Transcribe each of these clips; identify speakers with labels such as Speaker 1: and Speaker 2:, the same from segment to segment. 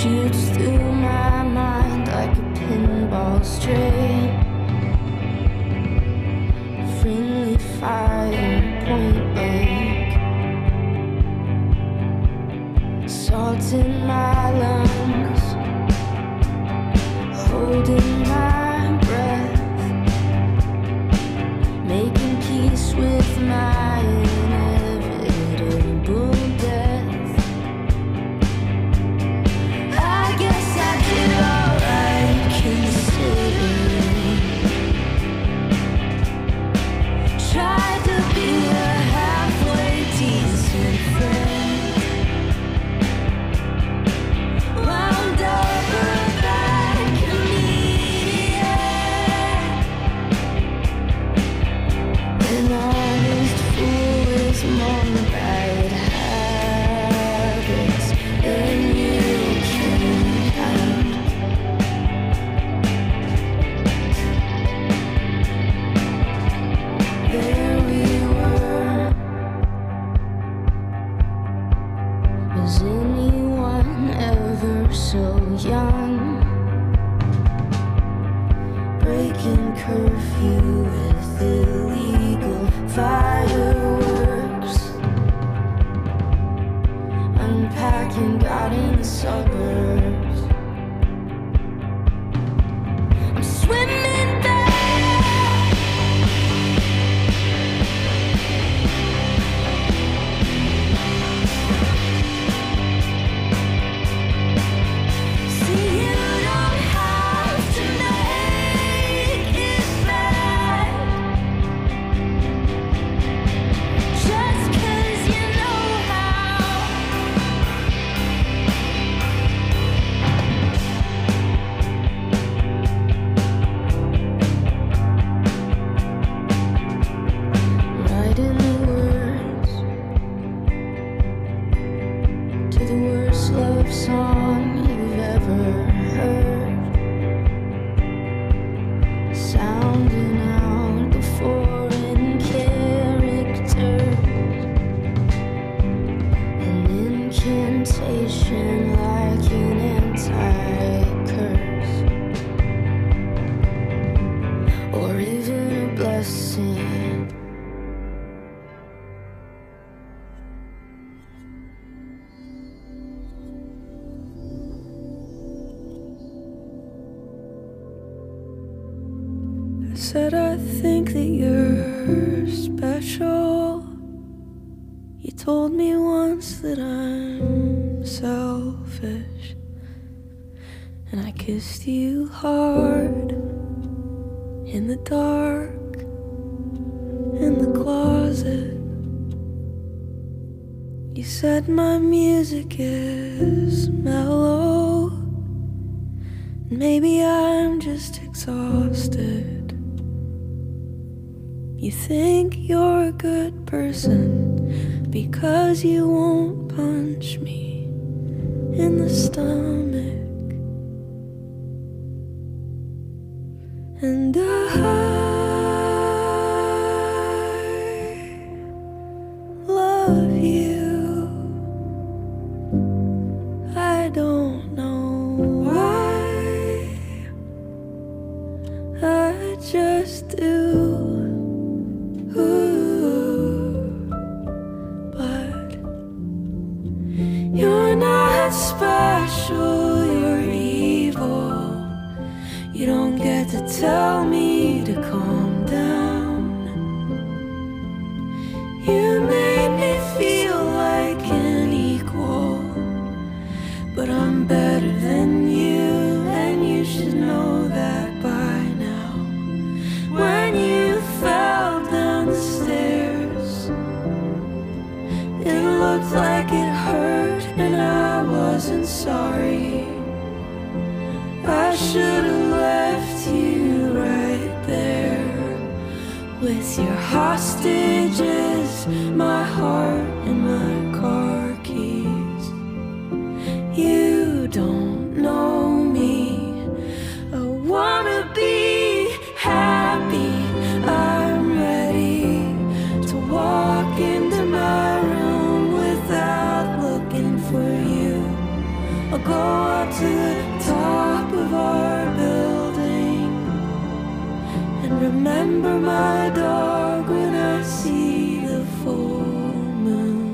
Speaker 1: shoots through my mind like a pinball stray. Friendly fire, point blank. Salt in my lungs, holding my breath, making peace with my inevitable death. I guess I did alright considering. Tried to be a halfway decent friend. Wound up a bad comedian. An honest fool is more bad habits than you can count. There we were. Was anyone ever so young? Breaking curfew with illegal fireworks. Unpacking, got in the suburbs. I'm swimming back. See, you don't have to make it bad. Just 'cause you know how. Writing the words to the worst love song you've ever heard. Sounding out the foreign characters. An incantation like an anti-curse. Or even a blessing. I said I think that you're special. You told me once that I'm selfish, and I kissed you hard in the dark, in the closet. You said my music is mellow, and maybe I'm just exhausted. You think you're a good person because you won't punch me in the stomach. And I love you. I don't know why, I just do. But you're not special, you're evil. You don't get to tell me to calm down. You made me feel like an equal, but I'm better than you, and you should know that by now. When you fell down the stairs, it looked like it hurt, and I wasn't sorry. I should have left you right there with your hostages, my heart and my car keys. You don't know me. I wanna be happy. I'm ready to walk into my room without looking for you. I'll go up to the top of our building and remember my dog when I see the full moon.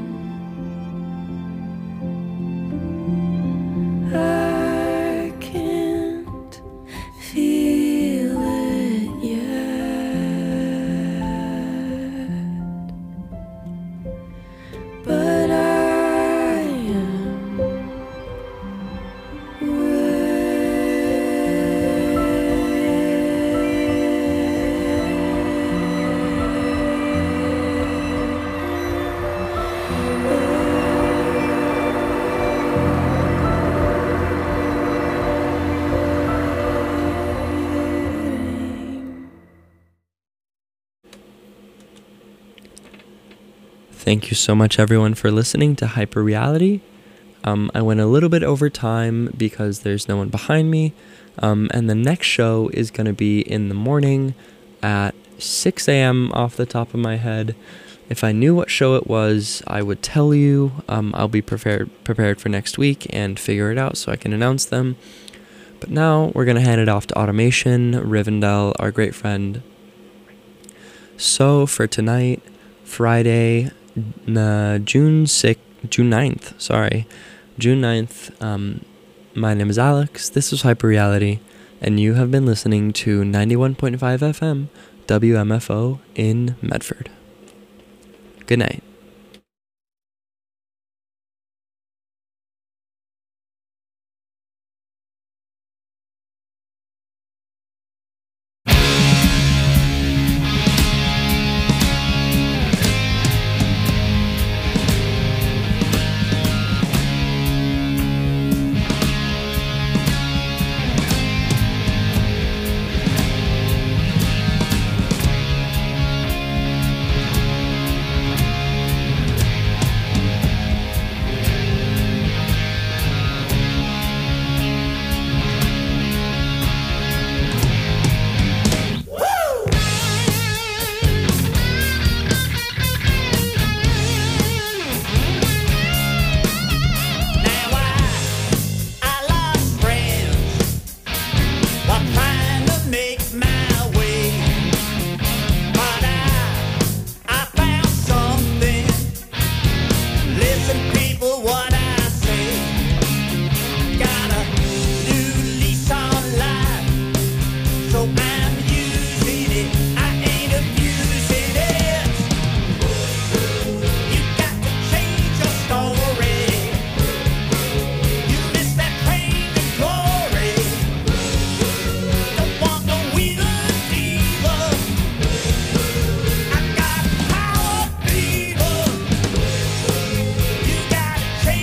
Speaker 1: I can't feel it yet, but I am
Speaker 2: Thank you so much, everyone, for listening to Hyper Reality. I went a little bit over time because there's no one behind me, and the next show is going to be in the morning at 6 a.m. off the top of my head. If I knew what show it was, I would tell you. I'll be prepared for next week and figure it out so I can announce them. But now we're going to hand it off to Automation, Rivendell, our great friend. So for tonight, Friday, June 9th, my name is Alex, this is Hyper Reality, and you have been listening to 91.5 FM, WMFO in Medford. Good night.
Speaker 3: Change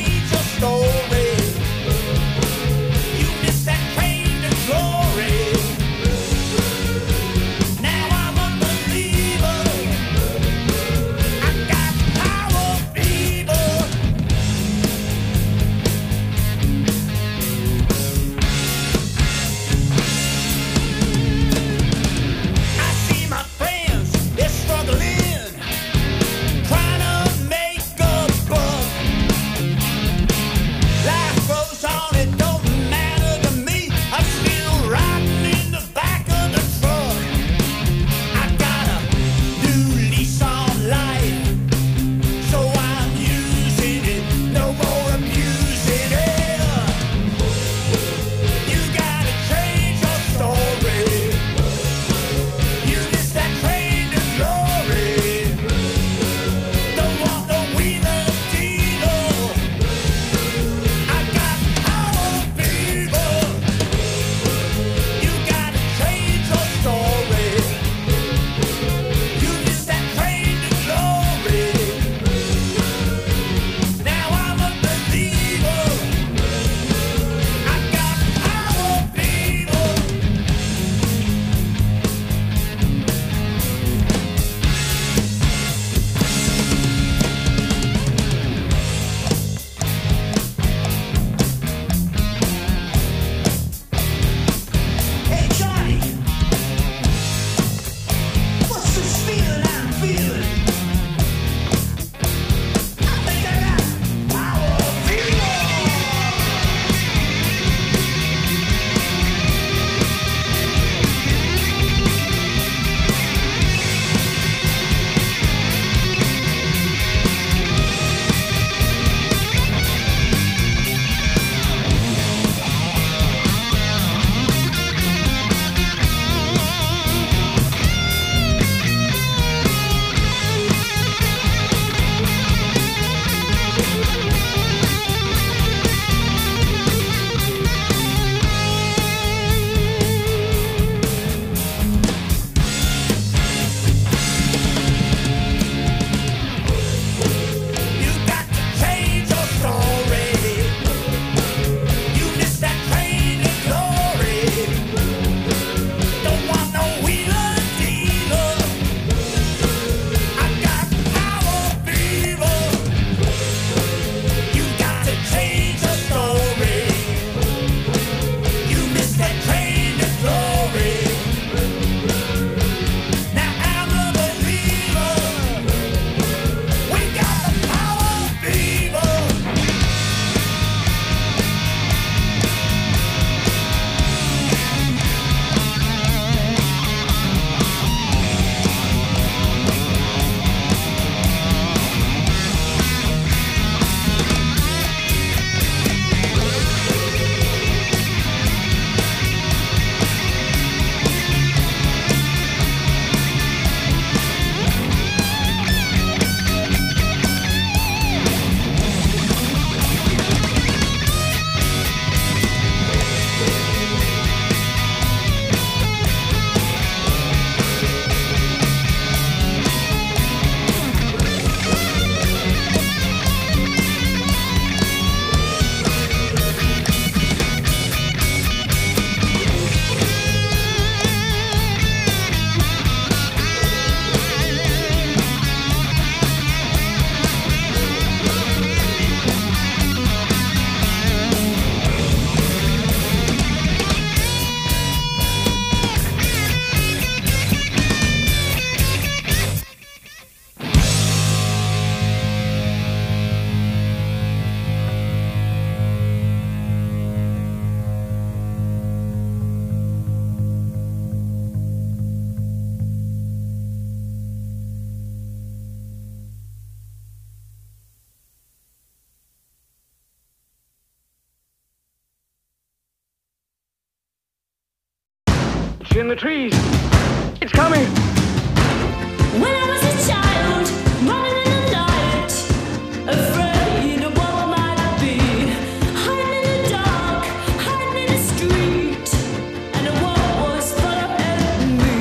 Speaker 3: in the trees. It's coming.
Speaker 1: When I was a child, running in the night, afraid of what I might be, hiding in the dark, hiding in the street, and the world was following me.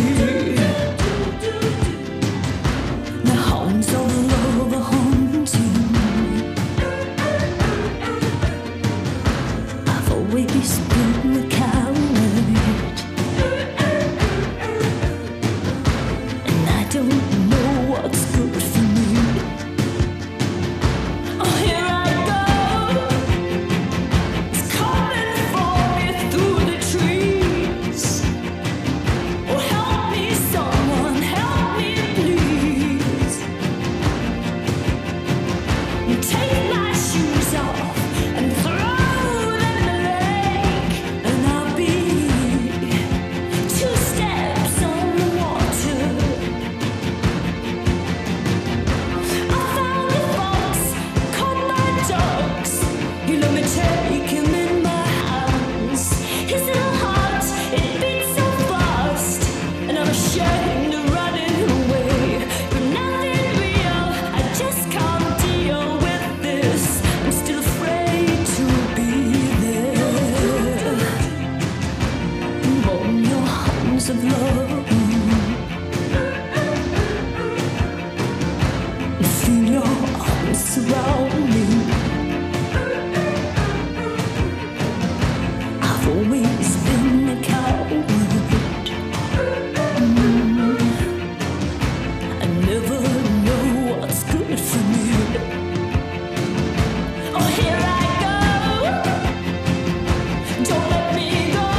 Speaker 1: The hounds of love are haunting me. I've always been the coward. Don't know what's good for me. Oh, here I go. It's coming for me through the trees. Oh, help me, someone, help me, please. Take my shoes off and throw them in the lake, and I'll be 2 steps on the water. You let me take him in my hands. His little heart, it beats so fast, and I'm ashamed of running away. But nothing real, I just can't deal with this. I'm still afraid to be there. Hold your arms of love. Feel your arms surround me. I've always been a coward. I never know what's good for me. Oh, here I go. Don't let me go.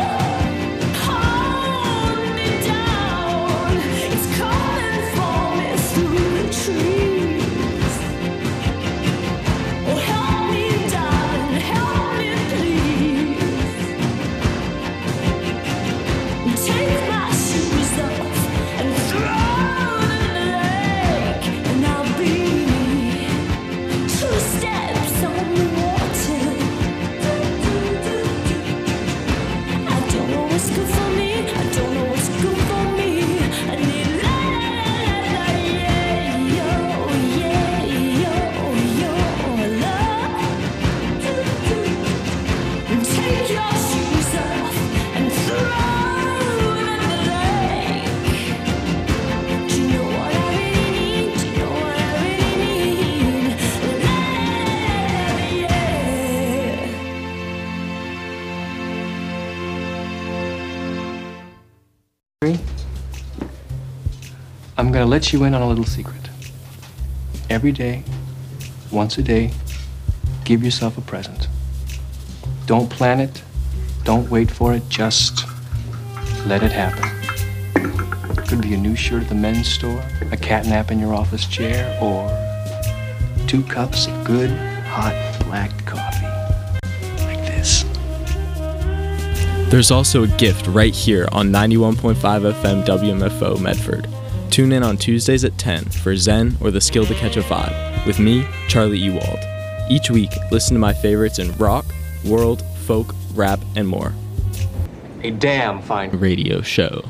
Speaker 1: Hold me down. It's coming for me through the trees. Oh, help me, darling, help me, please. Take my shoes off and throw them in the lake, and I'll be 2 steps on the water. I don't know what's good for me. I don't know what's good for me. I need la la la yeah, yo, love. Take your shoes off and throw them in the lake. Do you know what I really need? Do you know what I really need? La yeah.
Speaker 3: I'm gonna let you in on a little secret. Every day, once a day, give yourself a present. Don't plan it. Don't wait for it. Just let it happen. Could be a new shirt at the men's store, a cat nap in your office chair, or 2 cups of good, hot, black coffee. Like this.
Speaker 2: There's also a gift right here on 91.5 FM WMFO Medford. Tune in on Tuesdays at 10 for Zen or the Skill to Catch a Vibe with me, Charlie Ewald. Each week, listen to my favorites in rock, world, folk, rap, and more.
Speaker 3: A damn fine
Speaker 2: Radio show.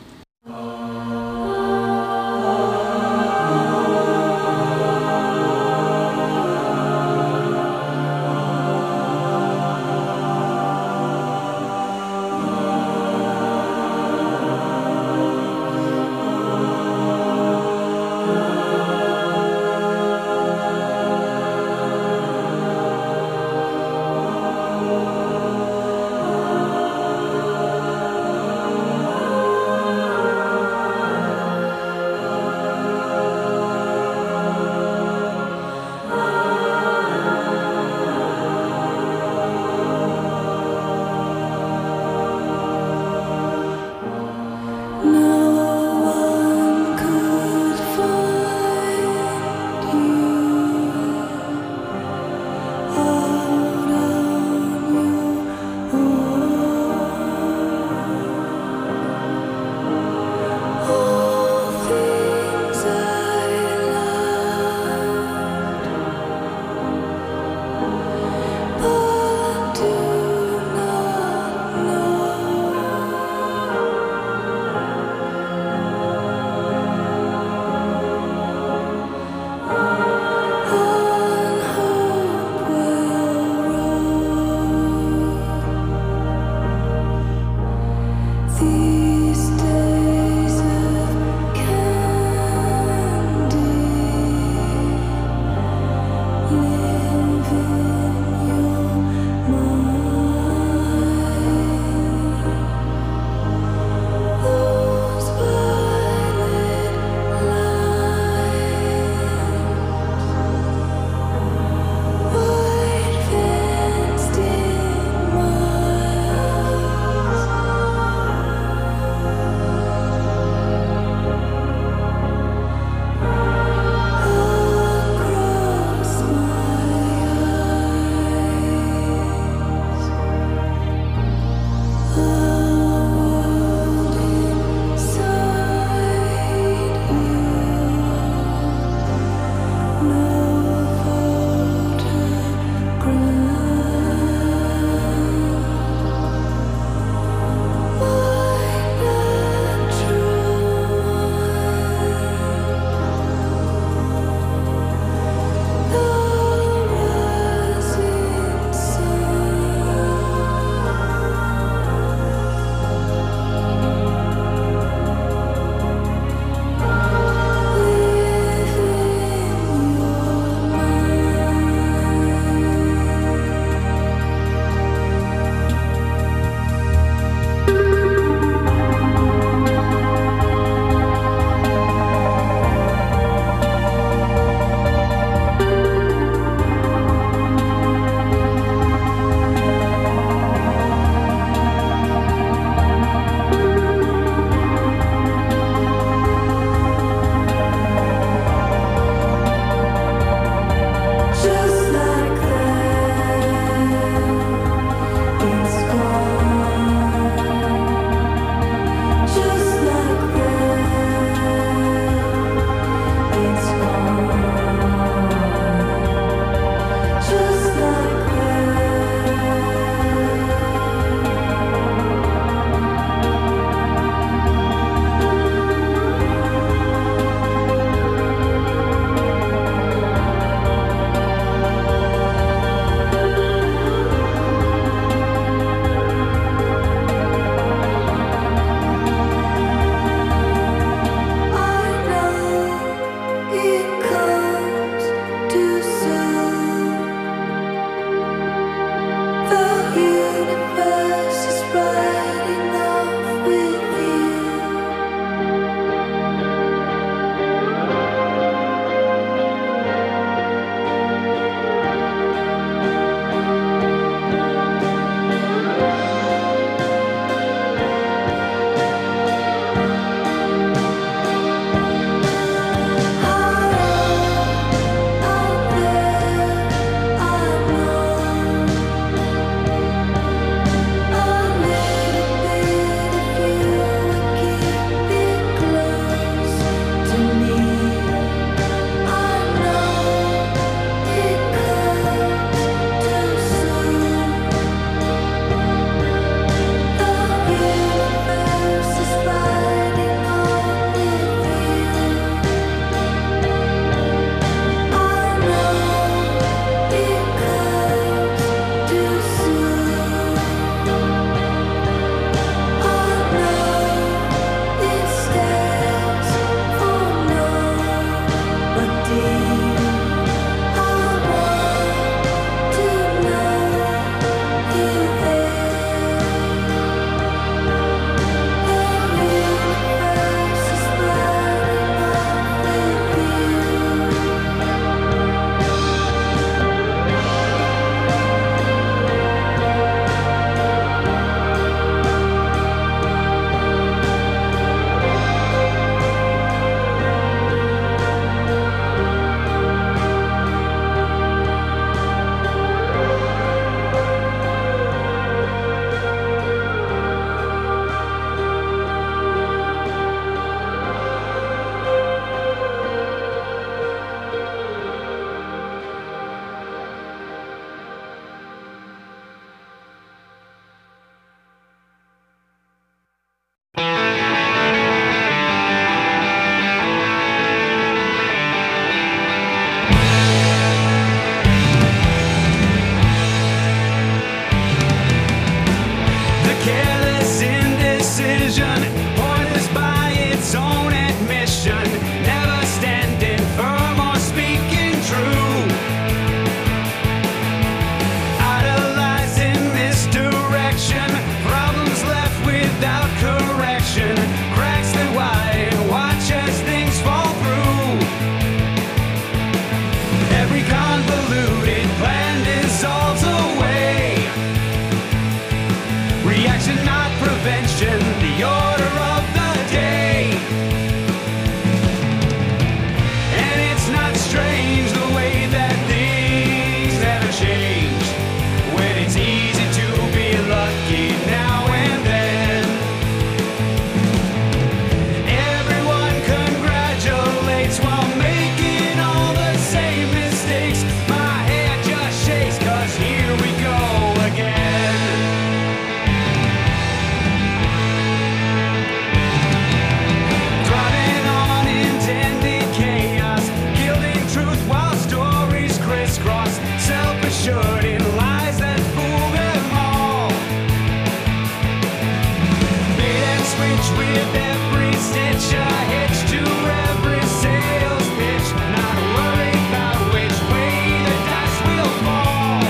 Speaker 4: stitch a hitch to every sales pitch. Not worried about which way the dice will fall.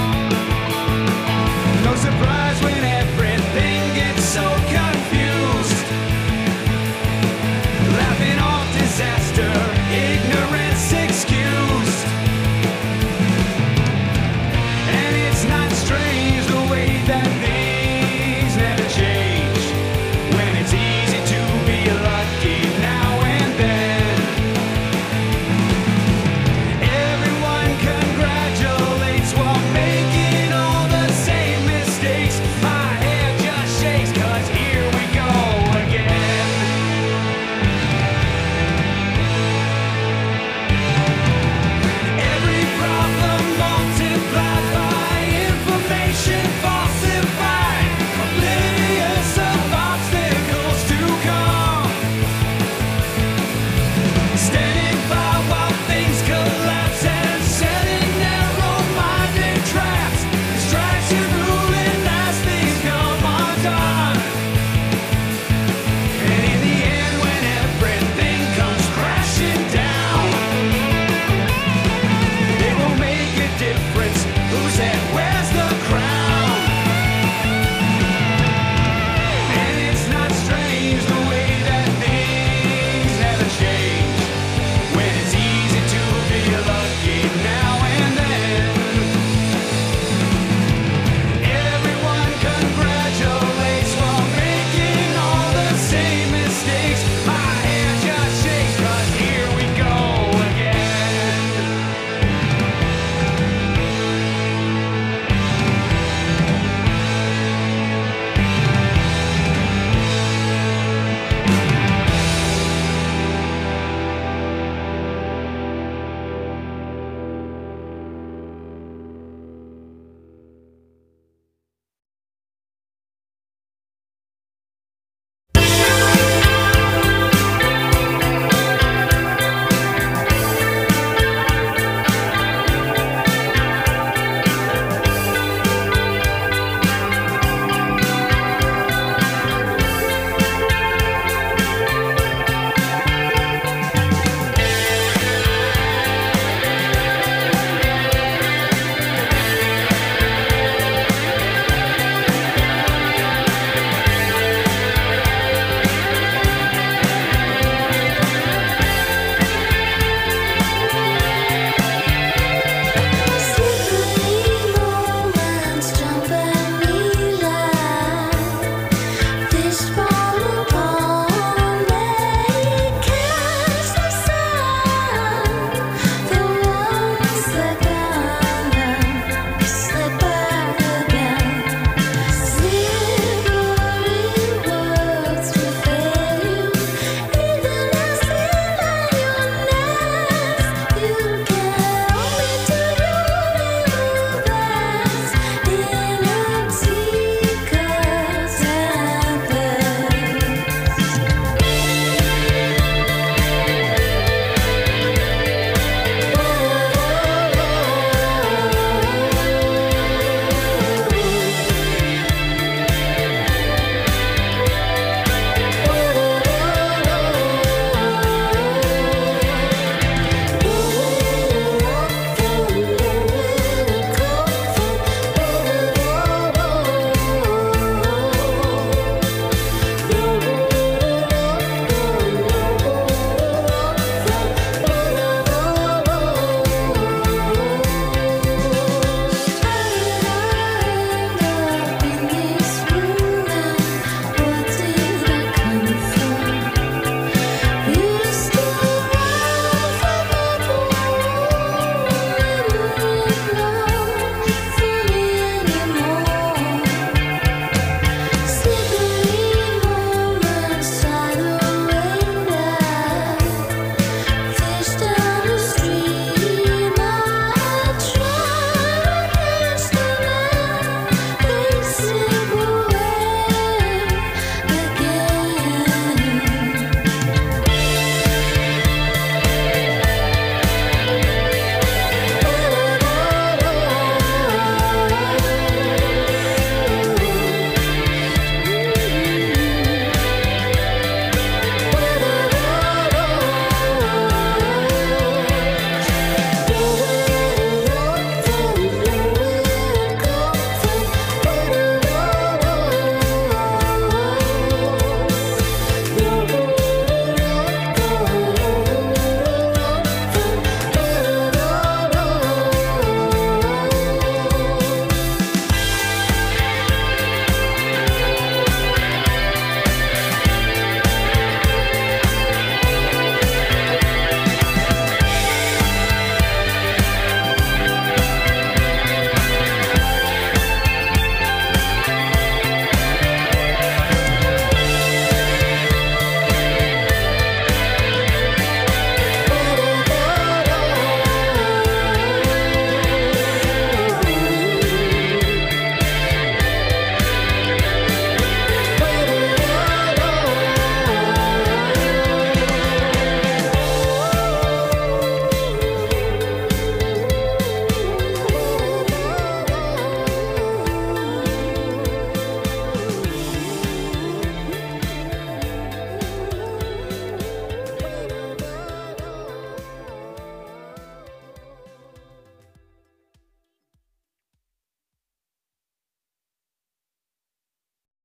Speaker 4: No surprise when everything gets so confused. Laughing off disaster, ignorance excused. And it's not strange the way that things never change. When it's easy to be lucky now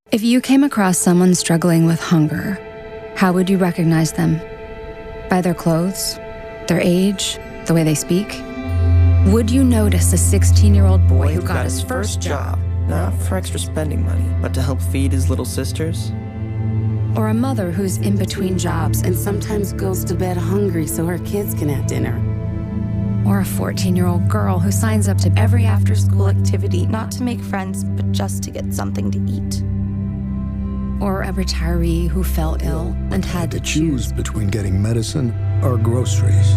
Speaker 5: If you came across someone struggling with hunger, how would you recognize them? By their clothes, their age, the way they speak? Would you notice a 16-year-old boy who got his first job,
Speaker 6: not for extra spending money, but to help feed his little sisters?
Speaker 5: or a mother who's in between jobs
Speaker 7: and sometimes goes to bed hungry so her kids can have dinner?
Speaker 5: or a 14-year-old girl who signs up to every after-school activity
Speaker 8: Not to make friends, but just to get something to eat.
Speaker 5: or a retiree who fell ill and had to
Speaker 9: choose between getting medicine or groceries.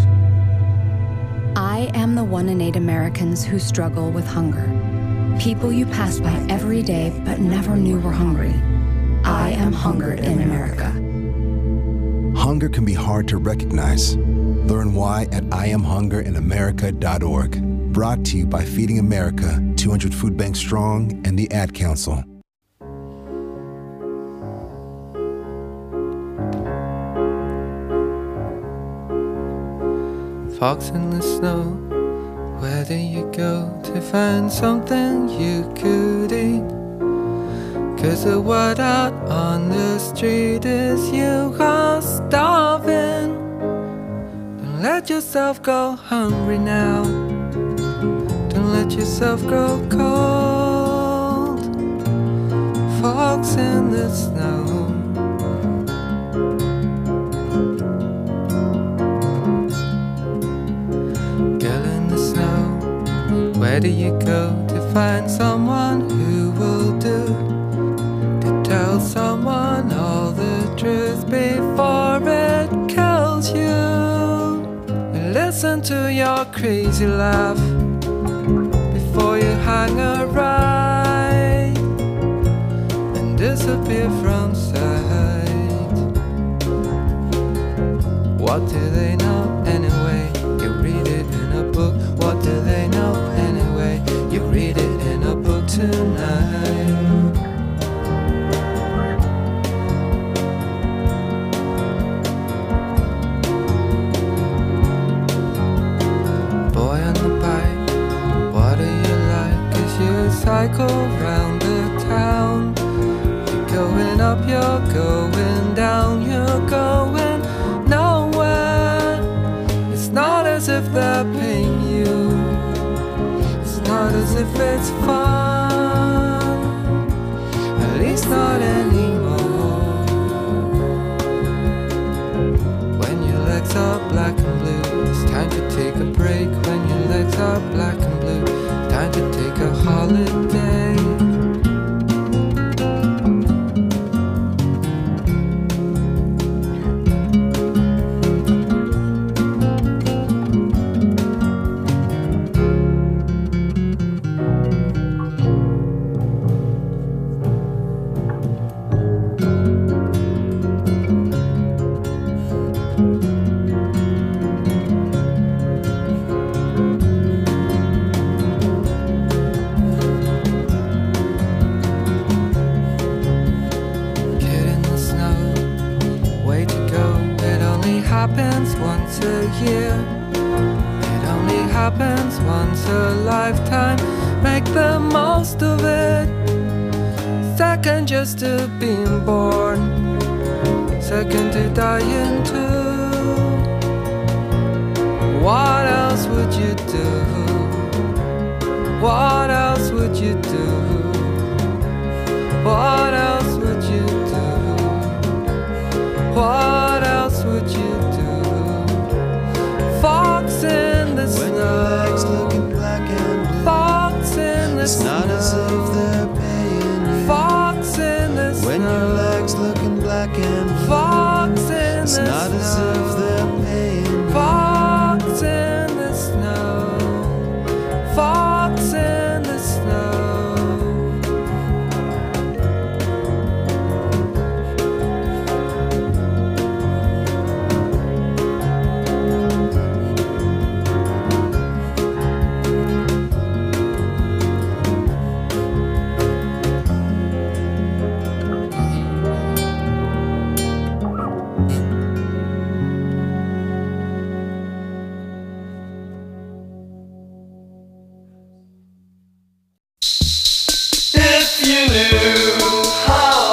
Speaker 5: I am the 1 in 8 Americans who struggle with hunger. People you pass by every day but never knew were hungry. I am hungered in America.
Speaker 10: Hunger can be hard to recognize. Learn why at IamHungerInAmerica.org. Brought to you by Feeding America, 200 Food Banks Strong, and the Ad Council.
Speaker 11: Fox in the snow, where do you go to find something you could eat? 'Cause the word out on the street is you are starving. Don't let yourself go hungry now. Don't let yourself grow cold. Fox in the snow. Where do you go to find someone who will do? To tell someone all the truth before it kills you. And listen to your crazy laugh before you hang a right and disappear from sight. What do they know anyway? You read it in a book. What do they know anyway? You read it in a book tonight. Boy on the bike, what do you like as you cycle round the town? You're going up, you're going down, you're going nowhere. It's not as if they're paying you. It's not as if it's fun. At least not anymore. When your legs are black and blue, it's time to take a break. When your legs are black and blue, it's time to take a holiday. Happens once a year. It only happens once a lifetime. Make the most of it. Second just to being born. Second to dying too. What else would you do? What else would you do? What else would you do? What else would you do? Fox in the snow.
Speaker 12: When your legs looking black and blue.
Speaker 11: Fox in the
Speaker 12: It's
Speaker 11: snow.
Speaker 12: not as if they're paying you.
Speaker 11: Fox in the snow.
Speaker 12: When your legs looking black and blue.
Speaker 11: Fox in
Speaker 12: It's
Speaker 11: the
Speaker 12: not
Speaker 11: snow.
Speaker 12: as if they're paying you.
Speaker 11: Fox in the snow. Fox in the snow.
Speaker 4: If you knew how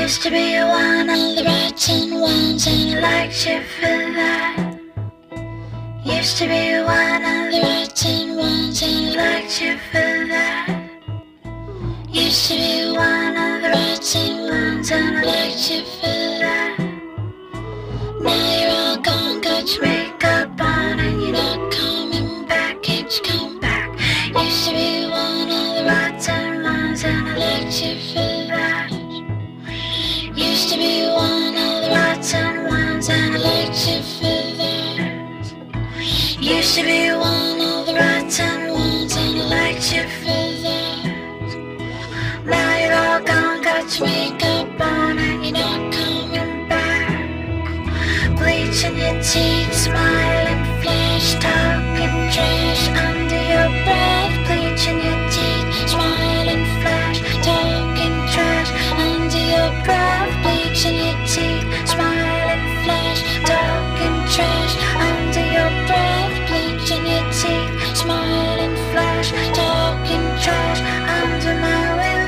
Speaker 1: Used to be one of the rotten ones, and I liked you for that. Used to be one of the rotten ones, and I liked you for that. Used to be one of the rotten ones, and I liked you for that. Now you're all gone, got your makeup on, and you're not coming back. Can't you come back? Used to be one of the rotten ones, and I liked you for that. Used to be one of the rotten ones, and I liked you for that. Used to be one of the rotten ones, and I liked you for that. Now you're all gone, got your makeup on, and you're not coming back. Bleaching your teeth, smiling, flash, talking trash under your breath. Bleaching your teeth, smiling, flash, talking trash under your breath. Bleaching your teeth, smiling, flash, talking trash under your breath. Bleaching your teeth, smiling, flash, talking trash under my window.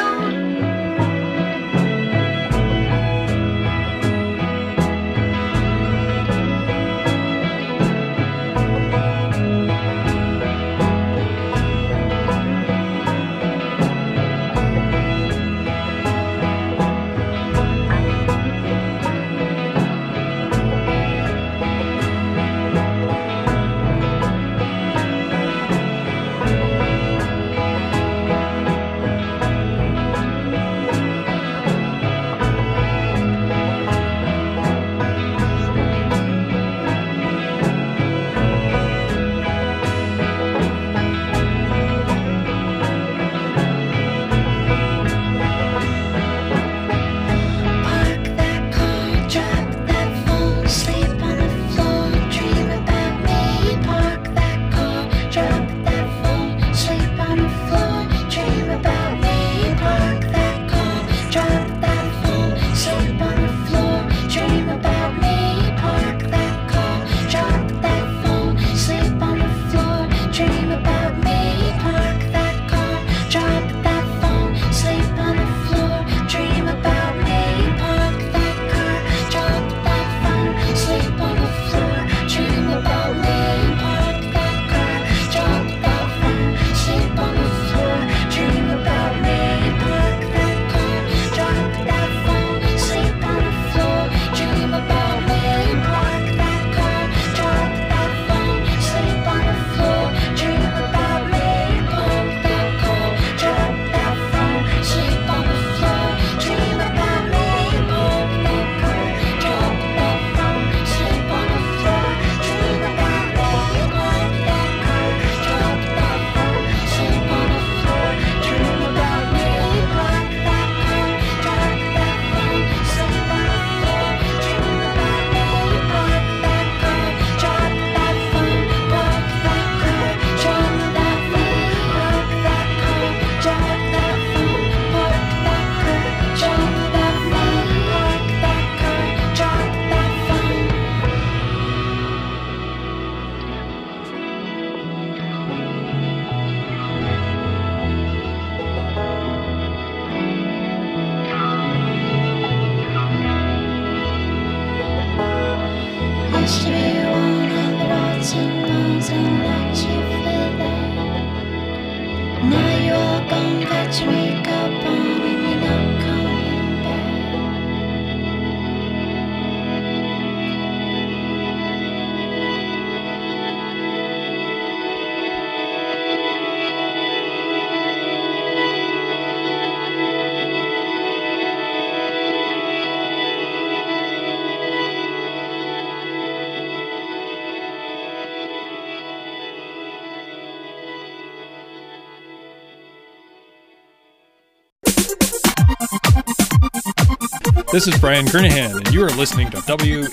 Speaker 13: This is Brian Kernahan, and you are listening to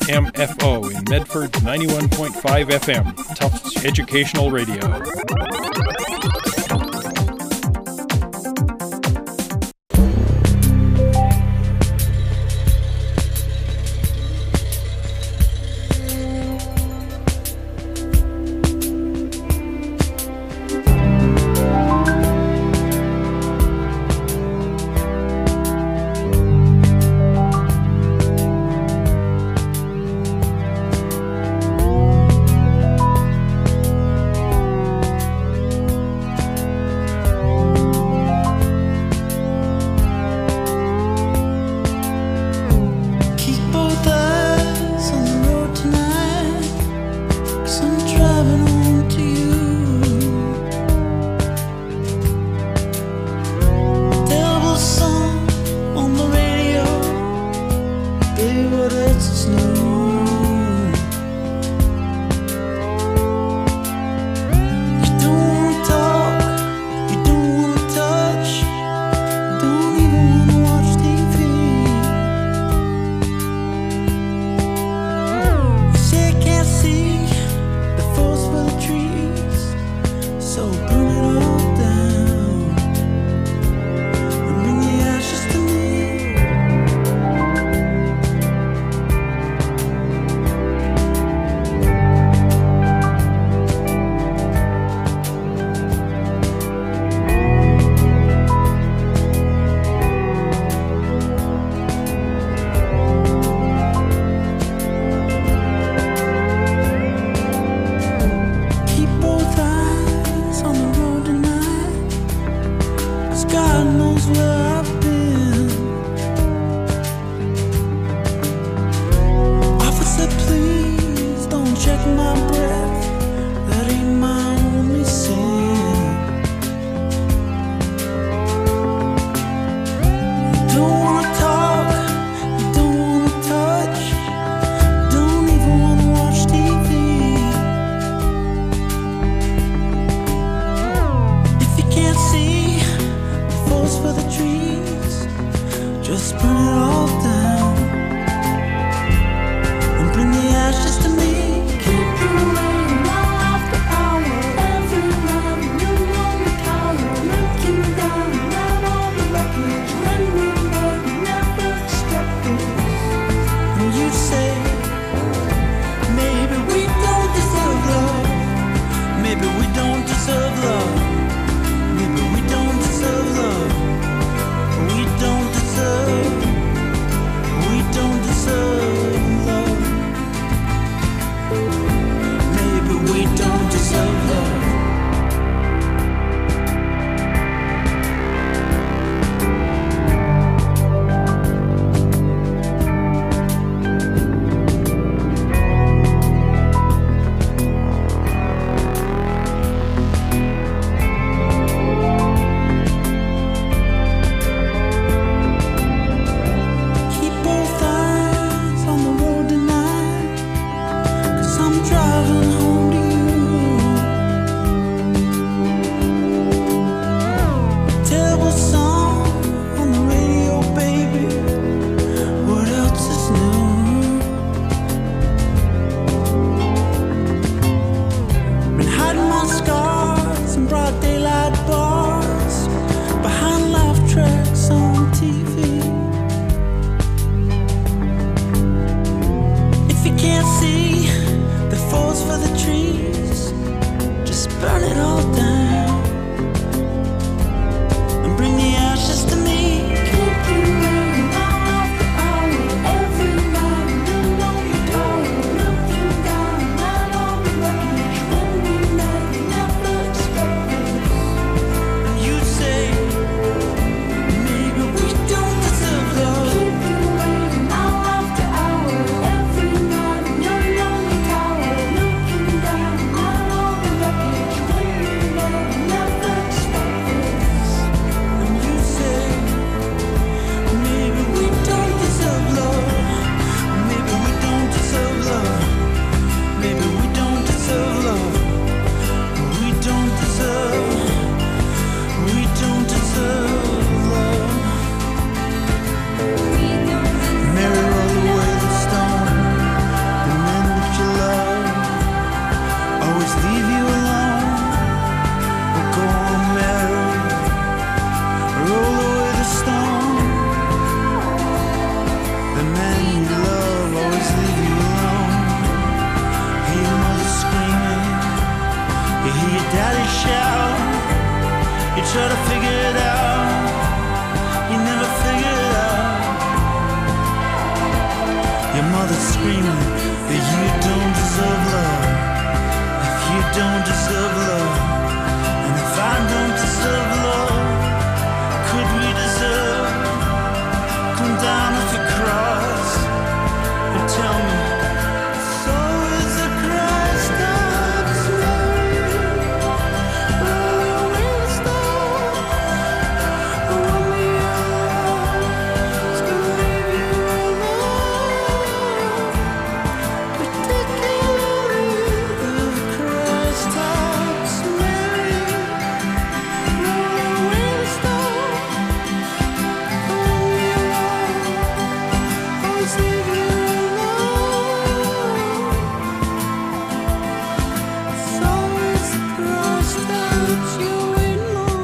Speaker 13: WMFO in Medford's 91.5 FM, Tufts Educational Radio.
Speaker 12: 'cause God knows where I've been. Officer, please don't check my breath. That ain't my only sin. You don't wanna talk, you don't wanna touch, don't even wanna watch TV. If you can't see the forest for the trees, just burn it all down and bring the ashes to me. Keep you waiting after hour. Every night you on the tower, looking down right on the wreckage. When we met, we never expected. And you say, maybe we don't deserve love. Maybe we don't deserve love. Maybe we don't deserve love. We don't deserve love. Maybe we don't deserve love. Keep both eyes on the road tonight, 'cause I'm driving home to you. Terrible song on the radio, baby. What else is new? Been hiding my scars in broad daylight bars, behind laugh tracks on TV. If you can't see the forest for the trees, just burn it all down and bring the ashes to me. Keep you waiting after hour. Every night you on the tower, looking down right on the wreckage. When we met, we never expected. And you say, maybe we don't deserve love. Keep you waiting after hour. Every night you on the tower, looking down right on the wreckage. When we met, we never expected. And you say, maybe we don't deserve love. Maybe we don't deserve love. Maybe we don't deserve love. We don't deserve love. Mary, roll away the stone. The men that you love always leave you alone. Well, go on, Mary, roll away the stone. The men you love always leave you alone. Hear your mother screaming, you hear your daddy shout. You try to figure it out, you never figure it out. Your mother's screaming that you don't deserve love. If you don't deserve love, and if I don't deserve love, could we deserve? Come down off your cross and tell me, so is the Christ stops Mary. Roll away the stone. Roll me alone. It's gonna leave you alone. Particularly the Christ stops Mary. Roll away the stone. Roll me alone. Always leave you alone. So is the Christ stops you waiting on.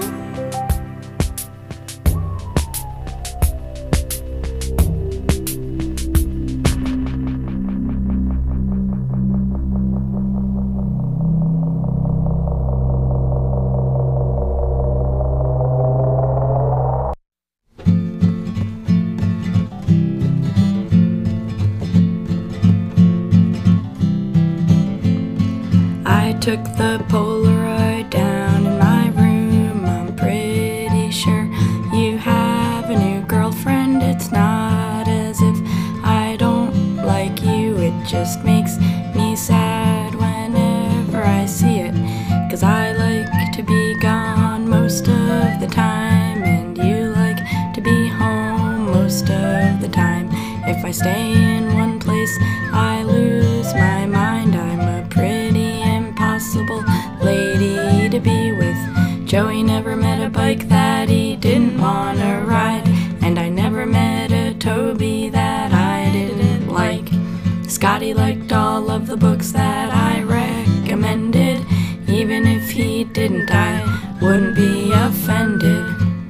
Speaker 1: I took the Polaroid down in my room. I'm pretty sure
Speaker 14: the time, and you like to be home most of the time. If I stay in one place, I lose my mind. I'm a pretty impossible lady to be with. Joey never met a bike that he didn't wanna ride, and I never met a Toby that I didn't like. Scotty liked all of the books that I recommended. Even if he didn't, I wouldn't be offended.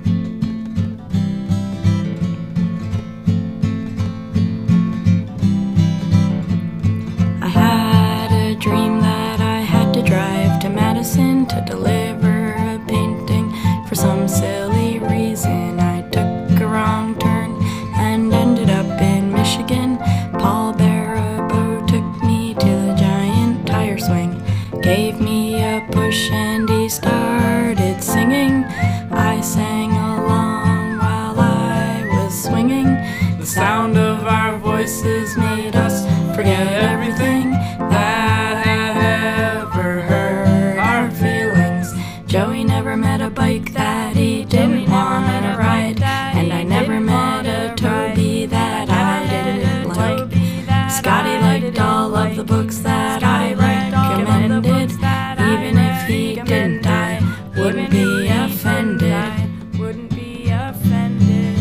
Speaker 14: I had a dream that I had to drive to Madison to deliver a painting. For some silly reason, I took a wrong turn and ended up in Michigan. Paul Barabo took me to the giant tire swing, gave me a push, and he started singing. I sang along while I was swinging. The sound of our voices made us forget everything that had ever hurt our feelings. Joey never met a bike that he didn't want to ride, and I never met a Toby that I didn't like. Scotty liked all of the books that I recommended. Even if he didn't, I wouldn't be offended. Wouldn't be offended.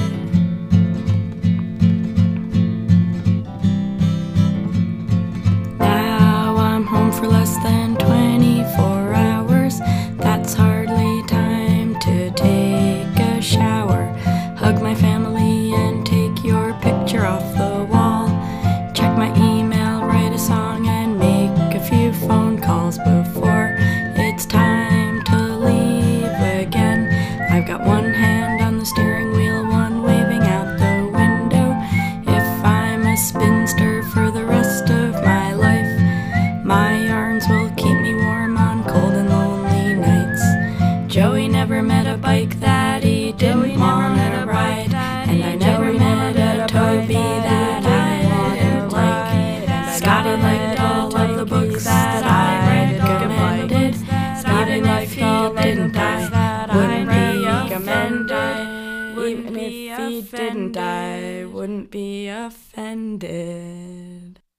Speaker 14: Now I'm home for less than 24 hours. That's hardly time to take a shower, hug my family, and take your picture off the wall. Check my email, write a song, and make a few phone calls before it's time to leave again. I've got one hand on the steering wheel, one waving out the window. If I'm a spinster for the rest of my life, my arms will keep me warm on cold and lonely nights. Joey never met a bike that he didn't want to ride, and I never met a Toby that I didn't like. Scotty liked all of the books that I recommended. Even if he didn't, I wouldn't be offended. Even if he didn't, I wouldn't be offended.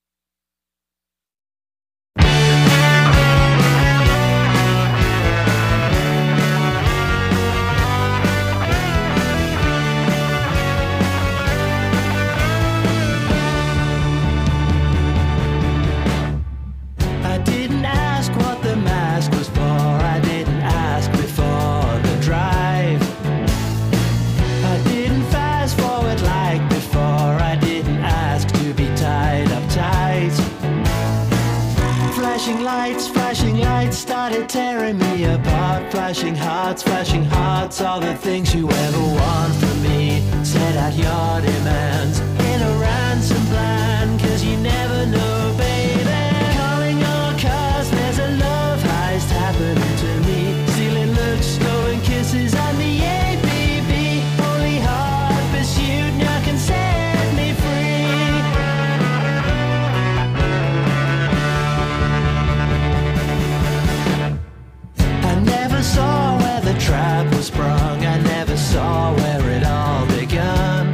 Speaker 15: I didn't ask what the mask was for. I didn't ask before the drive. I didn't fast forward like before. I didn't ask to be tied up tight. Flashing lights started tearing me apart. Flashing hearts, all the things you ever want from me. Set out your demands in a ransom plan, 'cause you never know, baby. Calling all cars, there's a love heist happening to me. Stealing looks, stolen kisses on the ABB. Only hard pursuit now can set me free. I never saw where the trap was sprung. I never saw where it all begun.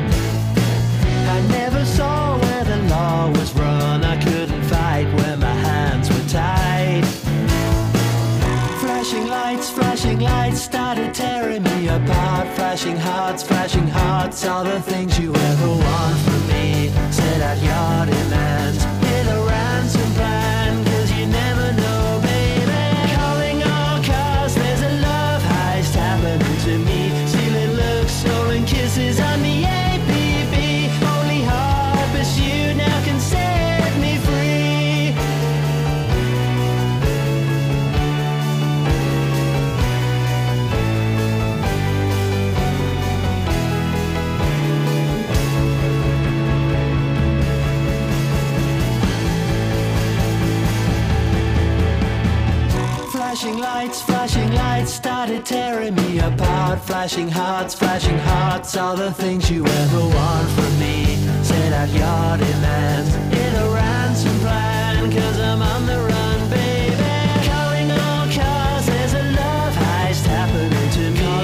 Speaker 15: I never saw where the law was run. I couldn't fight when my hands were tied. Flashing lights started tearing me apart. Flashing hearts, all the things you ever want from me. Set out your demands in a ransom plan, 'cause you never know, baby. Calling all cars, there's a love heist happening to me. Stealing looks, stolen kisses on the ABB. Only hard pursuit now can set me free. Flashing lights started tearing me apart. Flashing hearts, all the things you ever want from me. Set out your demands in a ransom plan, 'cause I'm on the run, baby. Calling all cars, there's a love heist happening to me.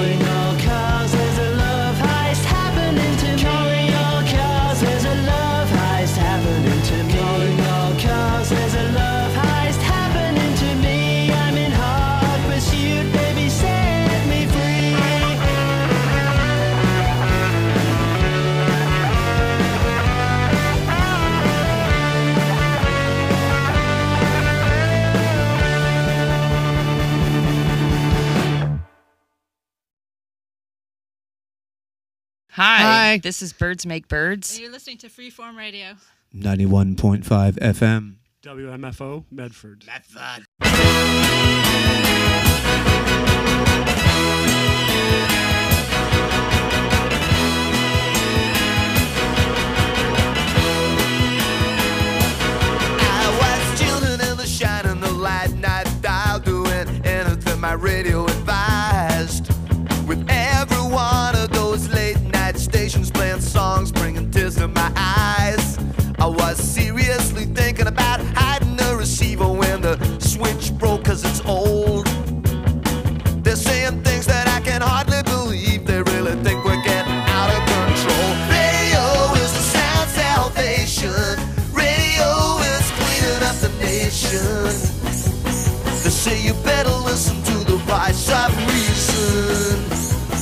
Speaker 16: Hi. This is Birds Make Birds.
Speaker 17: And you're listening to Freeform Radio.
Speaker 18: 91.5 FM.
Speaker 19: WMFO, Medford.